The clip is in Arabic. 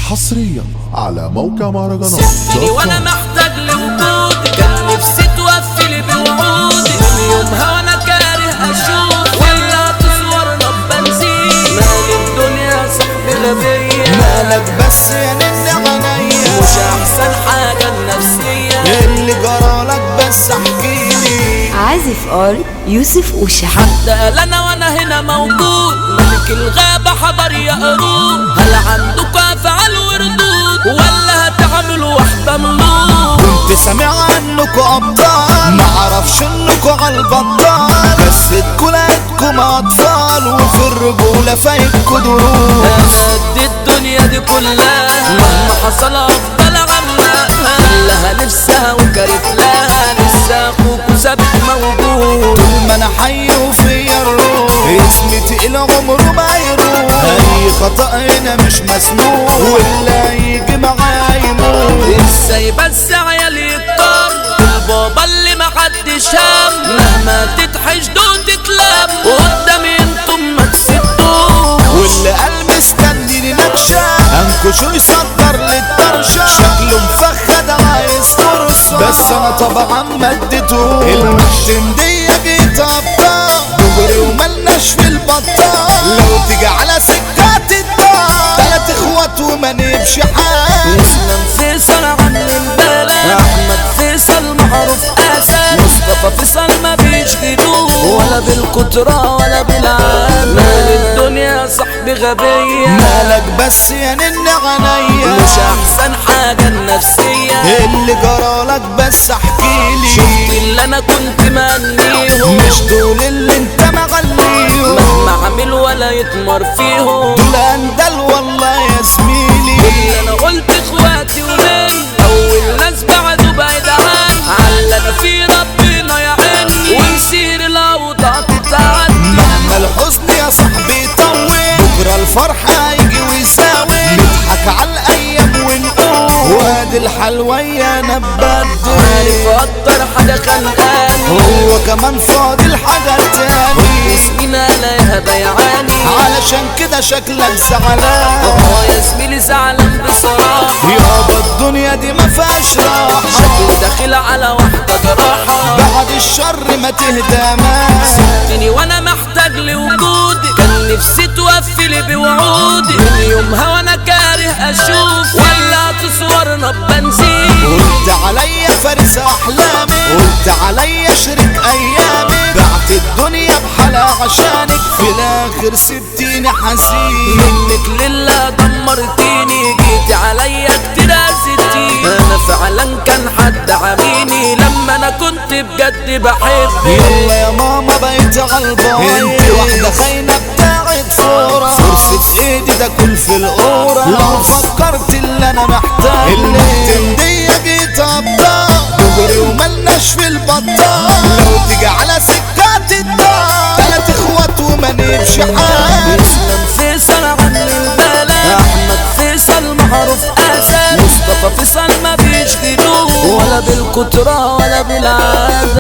حصريا على موقع مهرجانات سبتني وانا محتاج لوجودي، كان نفسي توفي بوعودي، من يومها وانا كاره اشوف ولا تصورنا ببنزين. مال الدنيا صاحبي غبية، مالك بس يا نن عينيا، مش احسن حاجة النفسية. اللي جرالك بس احكيلي. عازف ار يوسف وشحات. حد قال انا وانا هنا موجود، ملك الغابة حضر يا قرود. هل عندكوا افعال وردود ولا هتعملوا واحدة ملوك؟ كنت سامع عنكوا ابطال، معرفش انكوا عالبطال، بس اتكوا لقيتكم اطفال، وفي الرجولة فايتكوا دروس. انا قد الدنيا دي كلها، مهما حصل افضل عمها، كلها نفسها وكرف لها، لسه اخوك وثابت موجود. طول ما انا حي وفيا الروح، اسمي تقيل عمره ما يروح. اي خطأ هنا مش مسموح، واللي هيجي معايا يموت. ازاي بس عيالي يكتر البابا اللي محدش هم، مهما تتحشدوا وتتلم قدامي انتم ما تسدوش. واللي قال مستنيني نكشة، انكشوا يصدر للطرشة، شكله مفخد عايز فرصة، بس انا طبعا ما اديتوش. المشتم دي جيت ابطال دغري وملناش في البطال، لو تيجي على سكات الدار، 3 اخوات وما نمشي حال. اسلام فيصل عن البلد، احمد فيصل معروف اسد، مصطفى فيصل ما بيشغلوه ولا بالكترة ولا بالعال. مال الدنيا صاحبي غبية، مالك بس يا نن عينيا، مش احسن حاجة النفسية. اللي جرالك بس احكيلي. شفت اللي انا كنت مانيهم، مش دول اللي انت مغليهم، مهما عمل ولا يتمر فيهم، دول اندل والله يا زميلي. اللي انا قلت اخواتي ولي اول ناس بعدوا بعيد عني، على انا في ربنا يعيني ويصير الاوضاع تتعدي. مهما الحزن يا صاحبي يطول، بكره الفرح هيجي ويساوي، نضحك على الايام ونقول وادي الحلوية انا ببدل. عارف اكتر حاجة خانقاني، هو كمان فاضل حاجة تاني، اسمنا لا بيعاني، علشان كده شكلك زعلان. يا زميلي زعلان بصراحة، يابا الدنيا دي ما فيهاش راحة، شكلي داخل على واحدة جراحة. بعد الشر ما تهدى ما سبتني وانا محتاج لوجودي، كان نفسي توفي لي بوعودي، من يومها وانا كاره اشوف ولا تصورنا ببنزين. قلت عليا فارس احلامي، قلت عليا شريك ايامي، بعت الدنيا بحالها عشانك، في الاخر سبتيني حزين. منك لله دمرتيني، جيتي عليا كتير ازتيني، انا فعلا كان حد عاميني لما انا كنت بجد بحبك. يلا يا ماما بقيت عالباي، انت واحدة خاينة بتاعت فورة، فرصة ايدي ده كل في القورة، لو فكرت اللي انا محتاج. البنت دي جيت ابطال دغري وملناش في البطال، لو تيجي على سكات الدار، 3 اخوات وما نمشي حال. اسلام فيصل عن البلد، احمد فيصل معروف اسد، مصطفى فيصل ما بيشغلوه ولا بالكترة ولا بالعادة.